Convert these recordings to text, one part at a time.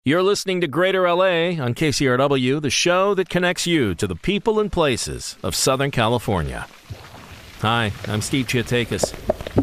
You're listening to Greater LA on KCRW, the show that connects you to the people and places of Southern California. Hi, I'm Steve Chiatakis.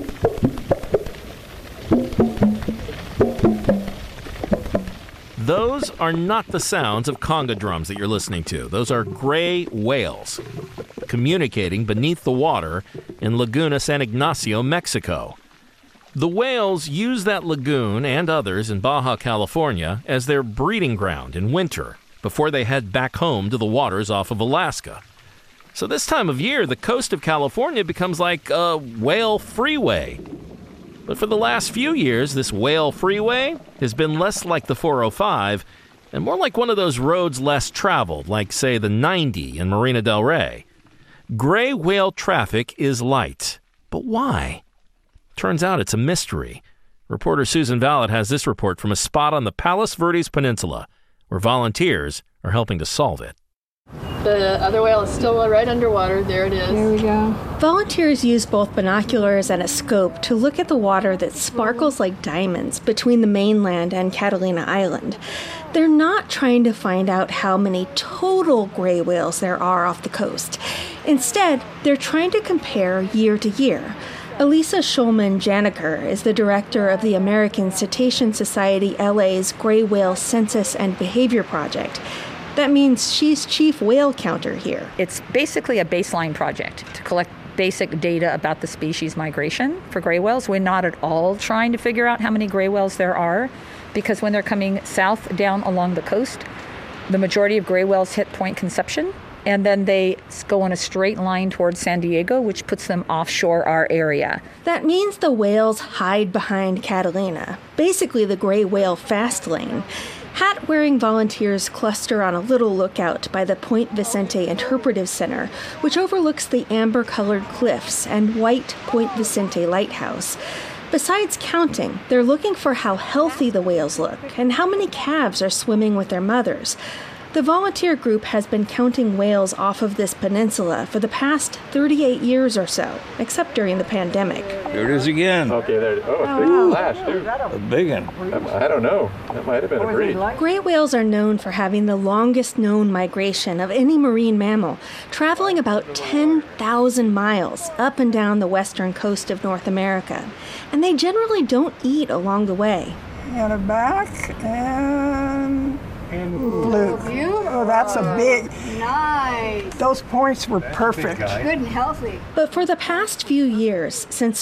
Those are not the sounds of conga drums that you're listening to. Those are gray whales communicating beneath the water in Laguna San Ignacio, Mexico. The whales use that lagoon and others in Baja California as their breeding ground in winter before they head back home to the waters off of Alaska. So this time of year, the coast of California becomes like a whale freeway. But for the last few years, this whale freeway has been less like the 405 and more like one of those roads less traveled, like, say, the 90 in Marina del Rey. Gray whale traffic is light. But why? Turns out it's a mystery. Reporter Susan Vallet has this report from a spot on the Palos Verdes Peninsula, where volunteers are helping to solve it. The other whale is still right underwater. There it is. There we go. Volunteers use both binoculars and a scope to look at the water that sparkles like diamonds between the mainland and Catalina Island. They're not trying to find out how many total gray whales there are off the coast. Instead, they're trying to compare year to year. Elisa Schulman-Janiker is the director of the American Cetacean Society LA's Gray Whale Census and Behavior Project. That means she's chief whale counter here. It's basically a baseline project to collect basic data about the species migration for gray whales. We're not at all trying to figure out how many gray whales there are, because when they're coming south down along the coast, the majority of gray whales hit Point Conception, and then they go in a straight line towards San Diego, which puts them offshore our area. That means the whales hide behind Catalina, basically the gray whale fast lane. Hat-wearing volunteers cluster on a little lookout by the Point Vicente Interpretive Center, which overlooks the amber-colored cliffs and white Point Vicente Lighthouse. Besides counting, they're looking for how healthy the whales look and how many calves are swimming with their mothers. The volunteer group has been counting whales off of this peninsula for the past 38 years or so, except during the pandemic. There it is again. Okay, there it is. Oh, a big flash, too. A big one. I don't know. That might have been a breed. Gray whales are known for having the longest known migration of any marine mammal, traveling about 10,000 miles up and down the western coast of North America. And they generally don't eat along the way. And a back and blue. Beautiful. Oh, that's a big. Nice. Those points were perfect. Good and healthy. But for the past few years, since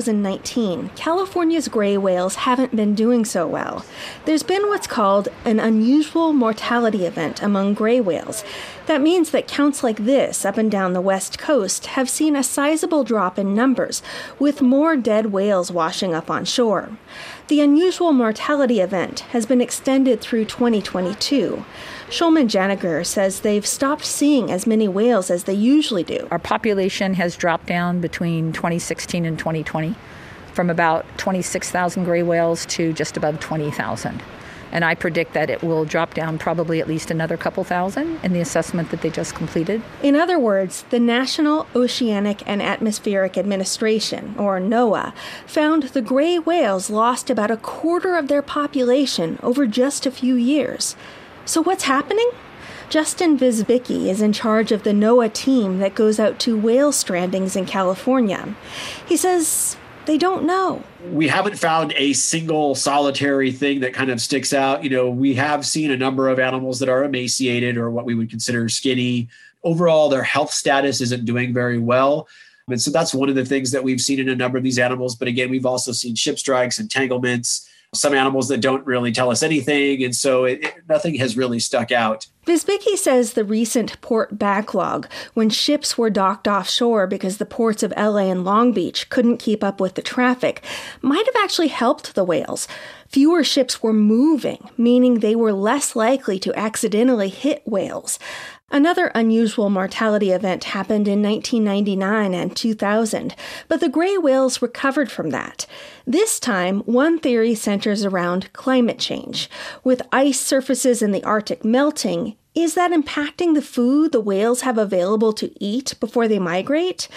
2019, California's gray whales haven't been doing so well. There's been what's called an unusual mortality event among gray whales. That means that counts like this up and down the west coast have seen a sizable drop in numbers, with more dead whales washing up on shore. The unusual mortality event has been extended through 2022. Schulman-Janiker says they've stopped seeing as many whales as they usually do. Our population has dropped down between 2016 and 2020 from about 26,000 gray whales to just above 20,000. And I predict that it will drop down probably at least another couple thousand in the assessment that they just completed. In other words, the National Oceanic and Atmospheric Administration, or NOAA, found the gray whales lost about a quarter of their population over just a few years. So what's happening? Justin Visbicki is in charge of the NOAA team that goes out to whale strandings in California. He says they don't know. We haven't found a single solitary thing that kind of sticks out. You know, we have seen a number of animals that are emaciated or what we would consider skinny. Overall, their health status isn't doing very well. And so that's one of the things that we've seen in a number of these animals. But again, we've also seen ship strikes, entanglements, some animals that don't really tell us anything. And so nothing has really stuck out. Visbicki says the recent port backlog, when ships were docked offshore because the ports of LA and Long Beach couldn't keep up with the traffic, might have actually helped the whales. Fewer ships were moving, meaning they were less likely to accidentally hit whales. Another unusual mortality event happened in 1999 and 2000, but the gray whales recovered from that. This time, one theory centers around climate change. With ice surfaces in the Arctic melting, is that impacting the food the whales have available to eat before they migrate?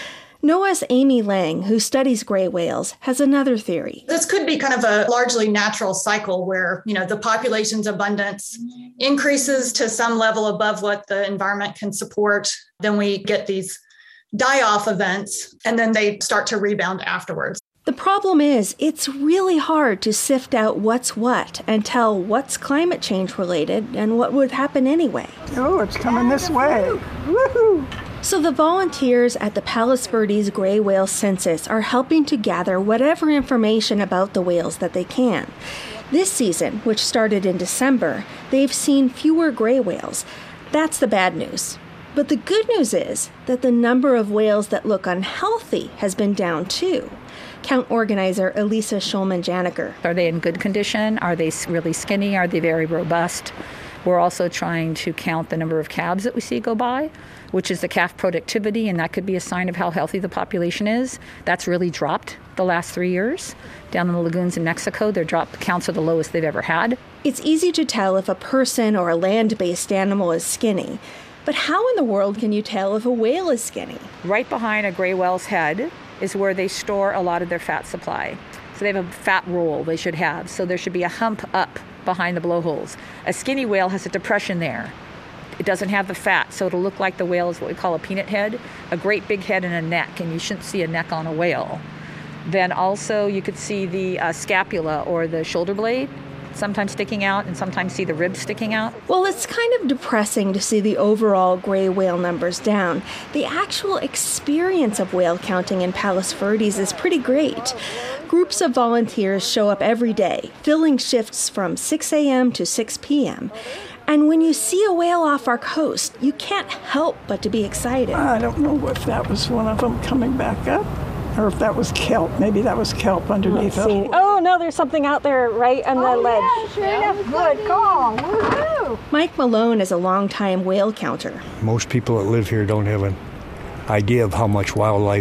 NOAA's Amy Lang, who studies gray whales, has another theory. This could be kind of a largely natural cycle where, the population's abundance increases to some level above what the environment can support. Then we get these die-off events, and then they start to rebound afterwards. The problem is, it's really hard to sift out what's what and tell what's climate change related and what would happen anyway. Oh, it's coming this way. Woohoo! So the volunteers at the Palos Verdes Gray Whale Census are helping to gather whatever information about the whales that they can. This season, which started in December, they've seen fewer gray whales. That's the bad news. But the good news is that the number of whales that look unhealthy has been down too. Count organizer Elisa Schulman-Janiker. Are they in good condition? Are they really skinny? Are they very robust? We're also trying to count the number of calves that we see go by, which is the calf productivity, and that could be a sign of how healthy the population is. That's really dropped the last 3 years. Down in the lagoons in Mexico, their counts are the lowest they've ever had. It's easy to tell if a person or a land-based animal is skinny. But how in the world can you tell if a whale is skinny? Right behind a gray whale's head is where they store a lot of their fat supply. So they have a fat roll they should have. So there should be a hump up behind the blowholes. A skinny whale has a depression there. It doesn't have the fat, so it'll look like the whale is what we call a peanut head, a great big head and a neck, and you shouldn't see a neck on a whale. Then also you could see the scapula or the shoulder blade sometimes sticking out and sometimes see the ribs sticking out. Well, it's kind of depressing to see the overall gray whale numbers down. The actual experience of whale counting in Palos Verdes is pretty great. Groups of volunteers show up every day, filling shifts from 6 a.m. to 6 p.m. And when you see a whale off our coast, you can't help but to be excited. I don't know if that was one of them coming back up or if that was kelp. Maybe that was kelp underneath it. Oh, no, there's something out there right on the ledge. Yeah, sure enough. Good call. Woohoo! Mike Malone is a longtime whale counter. Most people that live here don't have an idea of how much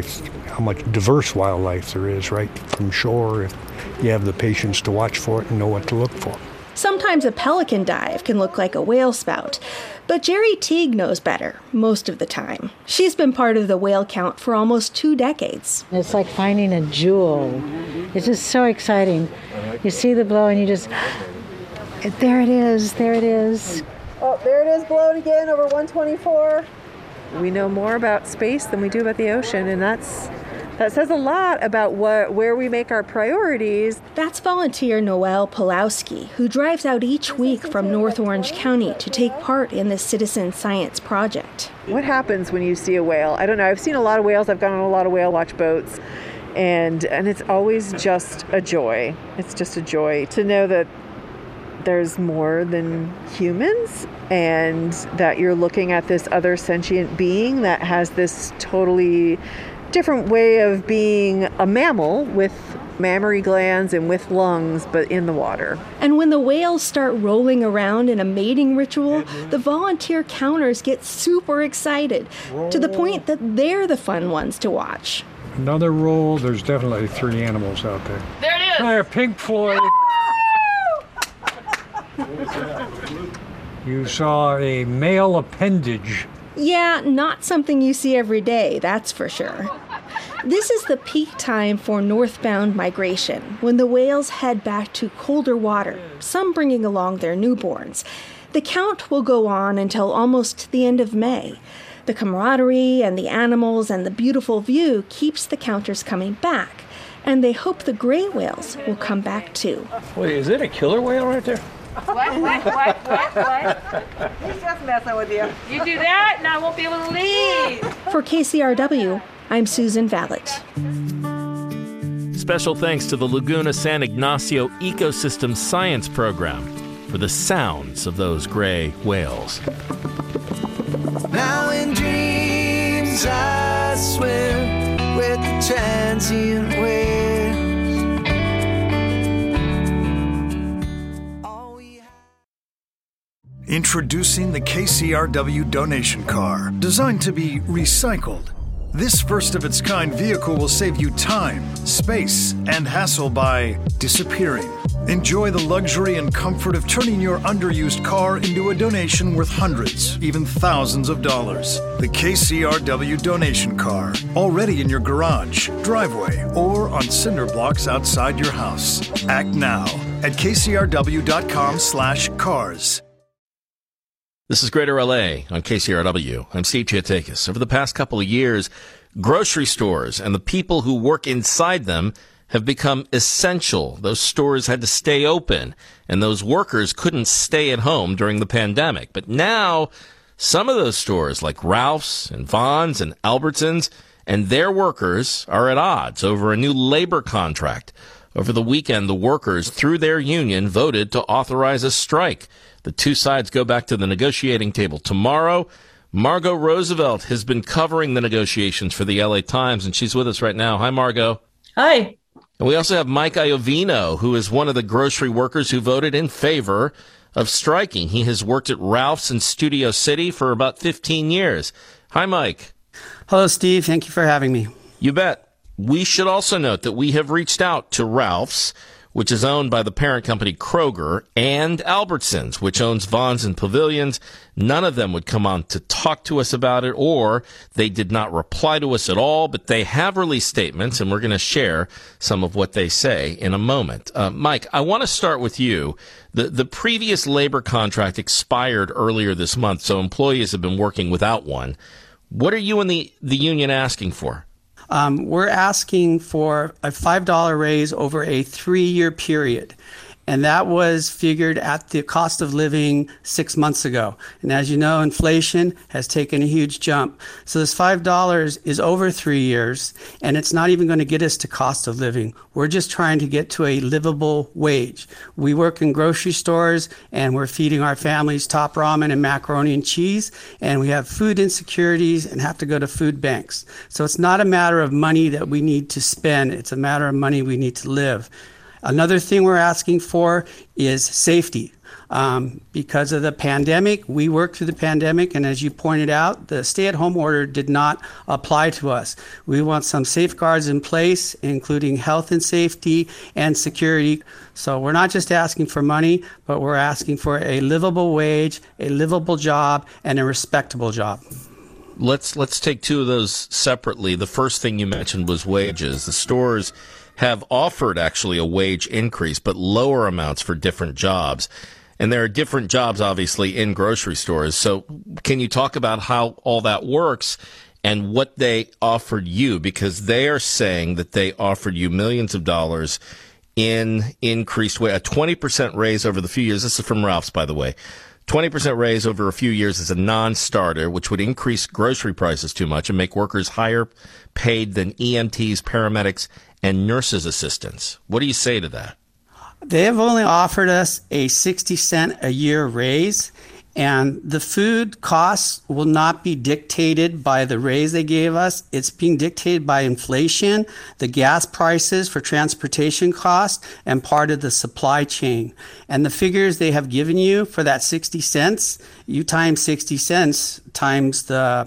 diverse wildlife there is right from shore if you have the patience to watch for it and know what to look for. Sometimes a pelican dive can look like a whale spout, but Jerry Teague knows better most of the time. She's been part of the whale count for almost 2 decades. It's like finding a jewel. It's just so exciting. You see the blow and you just, there it is, there it is. Oh, there it is, blown again over 124. We know more about space than we do about the ocean, and that says a lot about where we make our priorities. That's volunteer Noelle Pulowski, who drives out each week from North Orange County to take part in this citizen science project. What happens when you see a whale? I don't know. I've seen a lot of whales. I've gone on a lot of whale watch boats, and it's always just a joy. It's just a joy to know that there's more than humans and that you're looking at this other sentient being that has this totally different way of being a mammal with mammary glands and with lungs, but in the water. And when the whales start rolling around in a mating ritual, the volunteer counters get super excited to the point that they're the fun ones to watch. Another roll. There's definitely 3 animals out there. There it is! There, Pink Floyd. You saw a male appendage. Yeah, not something you see every day, that's for sure. This is the peak time for northbound migration, when the whales head back to colder water, some bringing along their newborns. The count will go on until almost the end of May. The camaraderie and the animals and the beautiful view keeps the counters coming back, and they hope the gray whales will come back too. Wait, is it a killer whale right there? What? He's just messing with you. You do that and I won't be able to leave. For KCRW, I'm Susan Vallet. Special thanks to the Laguna San Ignacio Ecosystem Science Program for the sounds of those gray whales. Now in dreams I swim with the transient waves. Introducing the KCRW donation car, designed to be recycled, This first-of-its-kind vehicle will save you time, space, and hassle by disappearing. Enjoy the luxury and comfort of turning your underused car into a donation worth hundreds, even thousands of dollars. The KCRW donation car, already in your garage, driveway, or on cinder blocks outside your house. Act now at kcrw.com/cars. This is Greater LA on KCRW. I'm Steve Chiatakis. Over the past couple of years, grocery stores and the people who work inside them have become essential. Those stores had to stay open, and those workers couldn't stay at home during the pandemic. But now, some of those stores, like Ralph's and Vons and Albertsons, and their workers are at odds over a new labor contract. Over the weekend, the workers, through their union, voted to authorize a strike. The two sides go back to the negotiating table tomorrow. Margot Roosevelt has been covering the negotiations for the LA Times, and she's with us right now. Hi, Margot. Hi. And we also have Mike Iovino, who is one of the grocery workers who voted in favor of striking. He has worked at Ralph's in Studio City for about 15 years. Hi, Mike. Hello, Steve. Thank you for having me. You bet. We should also note that we have reached out to Ralph's, which is owned by the parent company Kroger, and Albertsons, which owns Vons and Pavilions. None of them would come on to talk to us about it, or they did not reply to us at all, but they have released statements, and we're going to share some of what they say in a moment. Mike, I want to start with you. The previous labor contract expired earlier this month, so employees have been working without one. What are you and the union asking for? We're asking for a $5 raise over a 3-year period. And that was figured at the cost of living 6 months ago. And as you know, inflation has taken a huge jump. So this $5 is over 3 years, and it's not even going to get us to cost of living. We're just trying to get to a livable wage. We work in grocery stores, and we're feeding our families top ramen and macaroni and cheese, and we have food insecurities and have to go to food banks. So it's not a matter of money that we need to spend. It's a matter of money we need to live. Another thing we're asking for is safety. Because of the pandemic, we worked through the pandemic, and as you pointed out, the stay-at-home order did not apply to us. We want some safeguards in place, including health and safety and security. So we're not just asking for money, but we're asking for a livable wage, a livable job, and a respectable job. Let's take two of those separately. The first thing you mentioned was wages. The stores have offered actually a wage increase, but lower amounts for different jobs. And there are different jobs, obviously, in grocery stores. So can you talk about how all that works and what they offered you? Because they are saying that they offered you millions of dollars in increased wage, a 20% raise over the few years. This is from Ralph's, by the way. 20% raise over a few years is a non-starter, which would increase grocery prices too much and make workers higher paid than EMTs, paramedics, and nurses' assistants. What do you say to that? They have only offered us a 60-cent a year raise, and the food costs will not be dictated by the raise they gave us. It's being dictated by inflation, the gas prices for transportation costs, and part of the supply chain. And the figures they have given you for that 60 cents, you times 60 cents times the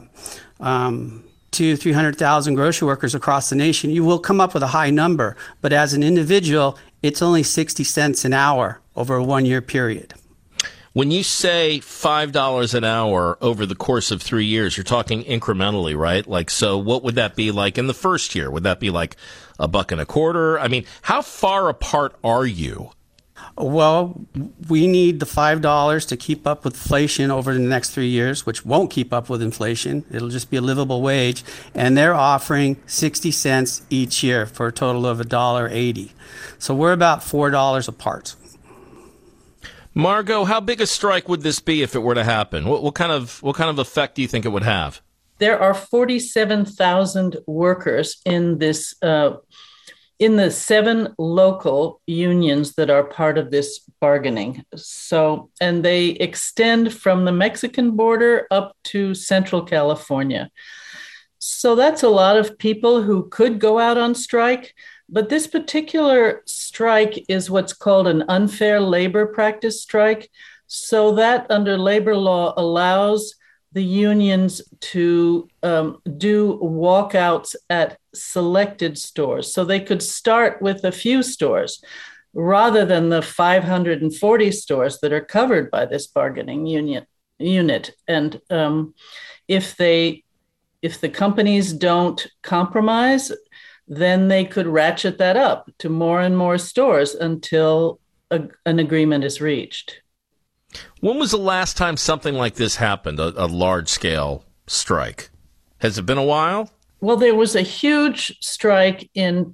300,000 grocery workers across the nation, you will come up with a high number. But as an individual, it's only 60 cents an hour over a 1-year period. When you say $5 an hour over the course of 3 years, you're talking incrementally, right? Like, so what would that be like in the first year? Would that be like $1.25? I mean, how far apart are you? Well, we need the $5 to keep up with inflation over the next 3 years, which won't keep up with inflation. It'll just be a livable wage. And they're offering 60 cents each year for a total of $1.80. So we're about $4 apart. Margot, how big a strike would this be if it were to happen? What kind of effect do you think it would have? There are 47,000 workers in this in the 7 local unions that are part of this bargaining. So, and they extend from the Mexican border up to Central California. So that's a lot of people who could go out on strike. But this particular strike is what's called an unfair labor practice strike. So that under labor law allows the unions to do walkouts at selected stores. So they could start with a few stores rather than the 540 stores that are covered by this bargaining unit. And if the companies don't compromise, then they could ratchet that up to more and more stores until an agreement is reached. When was the last time something like this happened, a large-scale strike? Has it been a while? Well, there was a huge strike in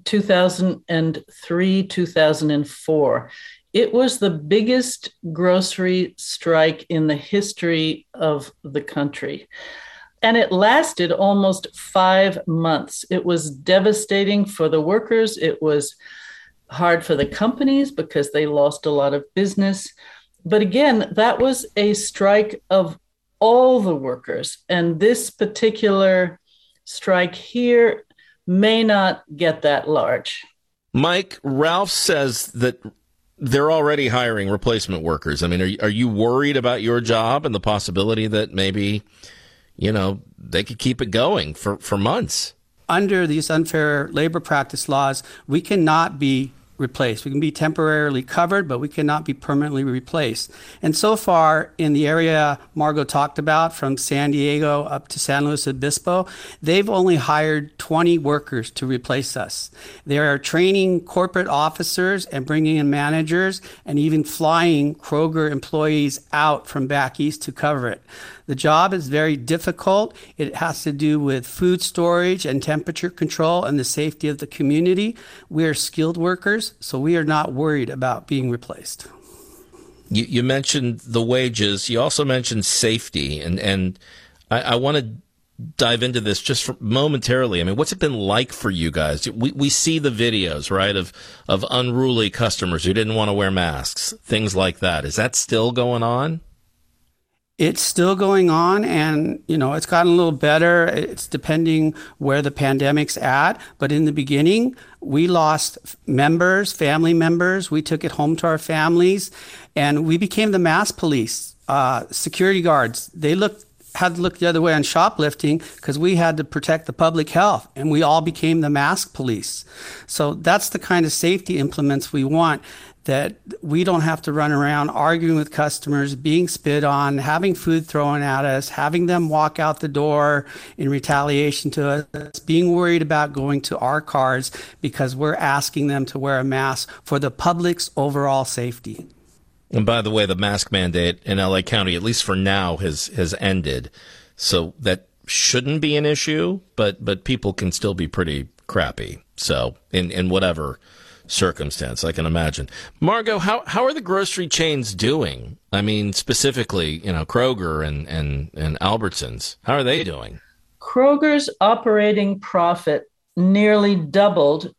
2003, 2004. It was the biggest grocery strike in the history of the country. And it lasted almost 5 months. It was devastating for the workers. It was hard for the companies because they lost a lot of business. But again, that was a strike of all the workers. And this particular strike here may not get that large. Mike, Ralph says that they're already hiring replacement workers. I mean, are you worried about your job and the possibility that maybe, they could keep it going for months? Under these unfair labor practice laws, we cannot be replaced. We can be temporarily covered, but we cannot be permanently replaced. And so far, in the area Margot talked about, from San Diego up to San Luis Obispo, they've only hired 20 workers to replace us. They are training corporate officers and bringing in managers and even flying Kroger employees out from back east to cover it. The job is very difficult. It has to do with food storage and temperature control and the safety of the community. We are skilled workers, so we are not worried about being replaced. You mentioned the wages. You also mentioned safety, and I want to dive into this just momentarily. I mean, what's it been like for you guys? We see the videos, right, of unruly customers who didn't want to wear masks, things like that. Is that still going on? It's still going on, and, it's gotten a little better. It's depending where the pandemic's at. But in the beginning, we lost members, family members. We took it home to our families, and we became the mask police. Security guards, had to look the other way on shoplifting because we had to protect the public health, and we all became the mask police. So that's the kind of safety implements we want, that we don't have to run around arguing with customers, being spit on, having food thrown at us, having them walk out the door in retaliation to us, being worried about going to our cars because we're asking them to wear a mask for the public's overall safety. And by the way, the mask mandate in LA County, at least for now, has ended. So that shouldn't be an issue, but people can still be pretty crappy. So in whatever circumstance, I can imagine. Margot, how are the grocery chains doing? I mean, specifically, Kroger and Albertsons. How are they doing? Kroger's operating profit nearly doubled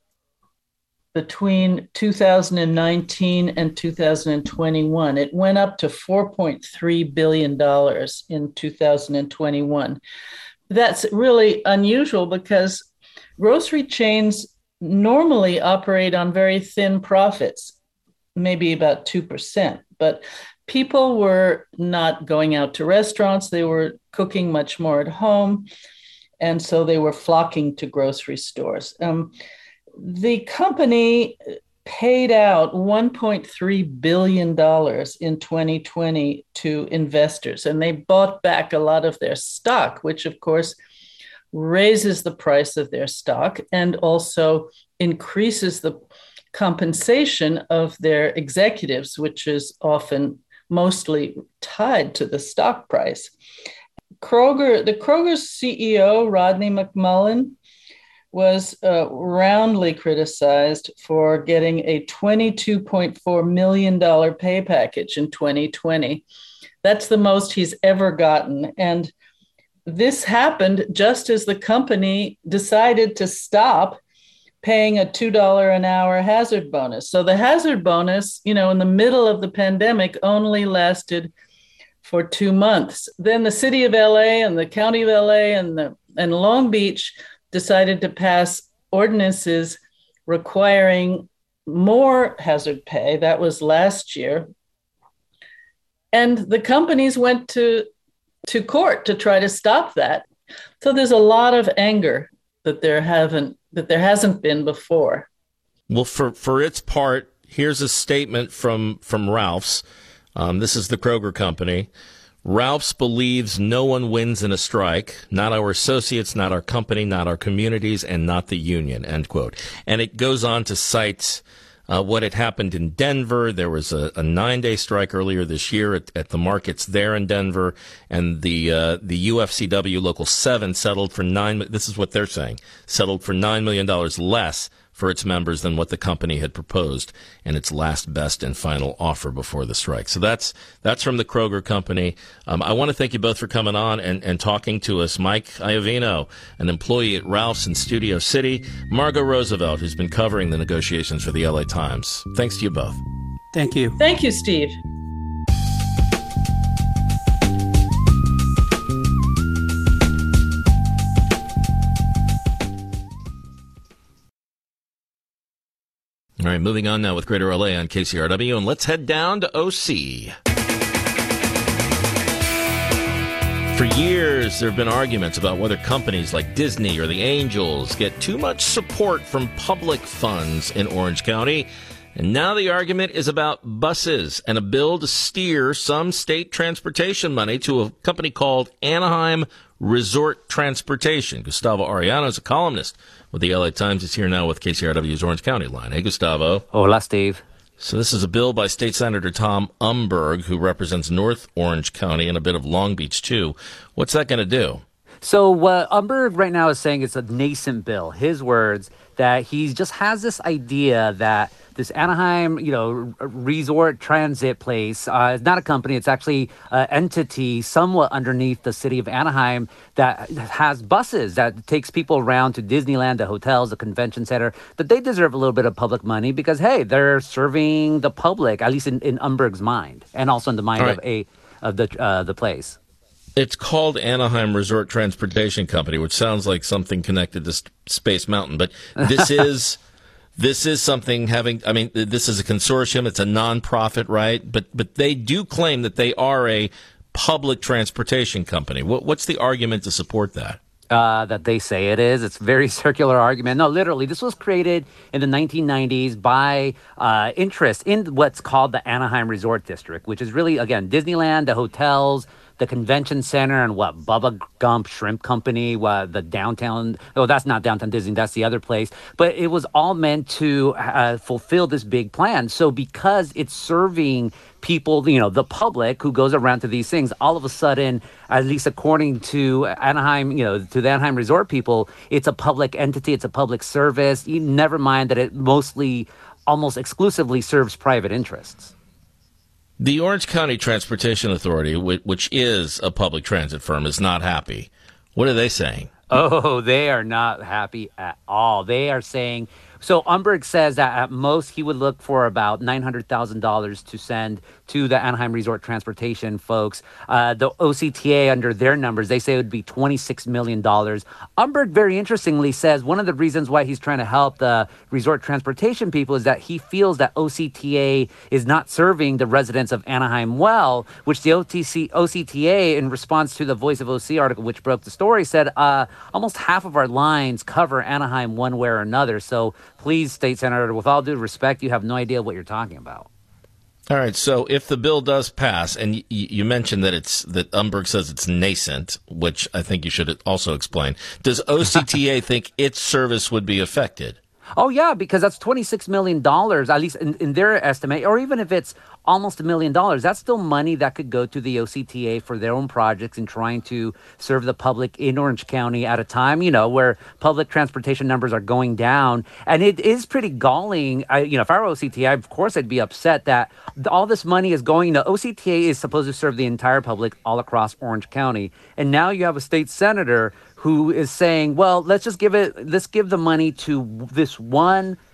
between 2019 and 2021. It went up to $4.3 billion in 2021. That's really unusual because grocery chains normally operate on very thin profits, maybe about 2%. But people were not going out to restaurants. They were cooking much more at home. And so they were flocking to grocery stores. The company paid out $1.3 billion in 2020 to investors, and they bought back a lot of their stock, which of course raises the price of their stock and also increases the compensation of their executives, which is often mostly tied to the stock price. The Kroger's CEO, Rodney McMullen, was roundly criticized for getting a $22.4 million pay package in 2020. That's the most he's ever gotten. And this happened just as the company decided to stop paying a $2 an hour hazard bonus. So the hazard bonus, in the middle of the pandemic only lasted for 2 months. Then the city of LA and the county of LA and Long Beach decided to pass ordinances requiring more hazard pay. That was last year. And the companies went to to court to try to stop that. So there's a lot of anger that there hasn't been before. Well, for its part, here's a statement from Ralph's. This is the Kroger company. Ralph's believes no one wins in a strike, not our associates, not our company, not our communities, and not the union, end quote. And it goes on to cite what had happened in Denver. There was a 9-day strike earlier this year at the markets there in Denver, and the UFCW Local 7 settled for this is what they're saying, settled for $9 million less for its members than what the company had proposed in its last, best, and final offer before the strike. So that's from the Kroger company. I want to thank you both for coming on and talking to us. Mike Iovino, an employee at Ralph's in Studio City. Margot Roosevelt, who's been covering the negotiations for the LA Times. Thanks to you both. Thank you. Thank you, Steve. All right, moving on now with Greater LA on KCRW, and let's head down to OC. For years, there have been arguments about whether companies like Disney or the Angels get too much support from public funds in Orange County. And now the argument is about buses and a bill to steer some state transportation money to a company called Anaheim Resort Transportation. Gustavo Arellano is a columnist with the LA Times. Is here now with KCRW's Orange County line. Hey, Gustavo. Hola, Steve. So this is a bill by State Senator Tom Umberg, who represents North Orange County and a bit of Long Beach, too. What's that going to do? So what Umberg right now is saying it's a nascent bill. His words, that he just has this idea that this Anaheim, resort transit place, it's not a company, it's actually an entity somewhat underneath the city of Anaheim that has buses that takes people around to Disneyland, the hotels, the convention center, that they deserve a little bit of public money because, hey, they're serving the public, at least in Umberg's mind, and also in the mind of the place. It's called Anaheim Resort Transportation Company, which sounds like something connected to Space Mountain, but this is something this is a consortium. It's a nonprofit, right? But they do claim that they are a public transportation company. What's the argument to support that? That they say it is. It's a very circular argument. No, literally, this was created in the 1990s by interest in what's called the Anaheim Resort District, which is really, again, Disneyland, the hotels, the convention center, and Bubba Gump Shrimp Company, the downtown. Oh, that's not downtown Disney. That's the other place. But it was all meant to fulfill this big plan. So because it's serving people, the public who goes around to these things, all of a sudden, at least according to Anaheim, to the Anaheim Resort people, it's a public entity. It's a public service. Never mind that it almost exclusively serves private interests. The Orange County Transportation Authority, which is a public transit firm, is not happy. What are they saying? Oh, they are not happy at all. They are saying, so Umberg says that at most he would look for about $900,000 to send to the Anaheim Resort Transportation folks. The OCTA, under their numbers, they say it would be $26 million. Umberg, very interestingly, says one of the reasons why he's trying to help the resort transportation people is that he feels that OCTA is not serving the residents of Anaheim well, which the OCTA, in response to the Voice of OC article, which broke the story, said almost half of our lines cover Anaheim one way or another. So please, State Senator, with all due respect, you have no idea what you're talking about. All right, so if the bill does pass, and you mentioned that that Umberg says it's nascent, which I think you should also explain, does OCTA think its service would be affected? Oh, yeah, because that's $26 million, at least in their estimate, or even if it's almost $1 million, that's still money that could go to the OCTA for their own projects and trying to serve the public in Orange County at a time, where public transportation numbers are going down. And it is pretty galling. If I were OCTA, of course, I'd be upset that all this money is going. OCTA is supposed to serve the entire public all across Orange County. And now you have a state senator who is saying, well, let's give the money to this one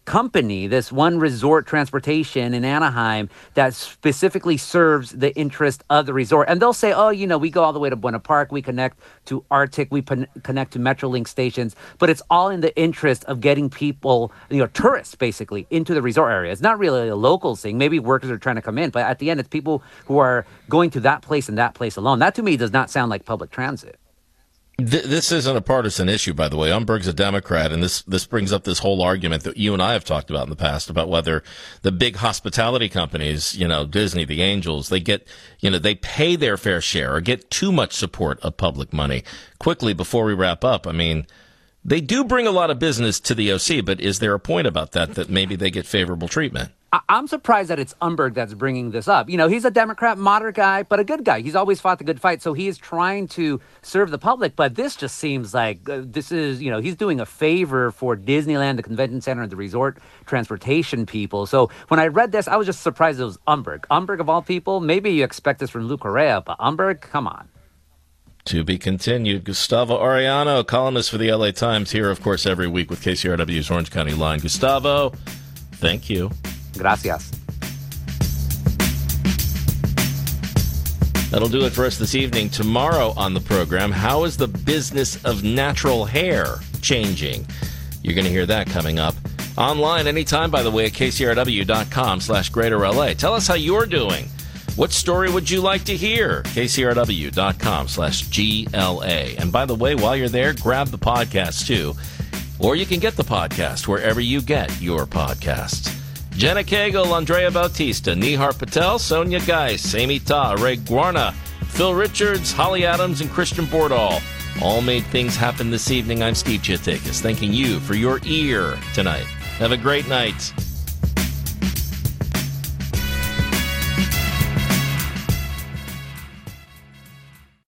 company, this one resort transportation in Anaheim that specifically serves the interest of the resort. And they'll say, oh, we go all the way to Buena Park, we connect to Arctic, we connect to Metrolink stations, but it's all in the interest of getting people, tourists basically, into the resort area. It's not really a local thing. Maybe workers are trying to come in, but at the end, it's people who are going to that place and that place alone. That to me does not sound like public transit. This isn't a partisan issue, by the way. Umberg's a Democrat, and this brings up this whole argument that you and I have talked about in the past about whether the big hospitality companies, Disney, the Angels, they get, they pay their fair share or get too much support of public money. Quickly, before we wrap up, they do bring a lot of business to the OC, but is there a point about that maybe they get favorable treatment? I'm surprised that it's Umberg that's bringing this up. He's a Democrat, moderate guy, but a good guy. He's always fought the good fight, so he is trying to serve the public. But this just seems like this is, he's doing a favor for Disneyland, the convention center, and the resort transportation people. So when I read this, I was just surprised it was Umberg. Umberg, of all people, maybe you expect this from Lou Correa, but Umberg, come on. To be continued. Gustavo Arellano, columnist for the LA Times, here, of course, every week with KCRW's Orange County Line. Gustavo, thank you. Gracias. That'll do it for us this evening. Tomorrow on the program, how is the business of natural hair changing? You're going to hear that coming up. Online anytime, by the way, at kcrw.com/greaterLA. Tell us how you're doing. What story would you like to hear? kcrw.com/GLA. And by the way, while you're there, grab the podcast too. Or you can get the podcast wherever you get your podcasts. Jenna Cagle, Andrea Bautista, Nihar Patel, Sonia Geis, Amy Ta, Ray Guarna, Phil Richards, Holly Adams, and Christian Bordahl all made things happen this evening. I'm Steve Chittikas, thanking you for your ear tonight. Have a great night.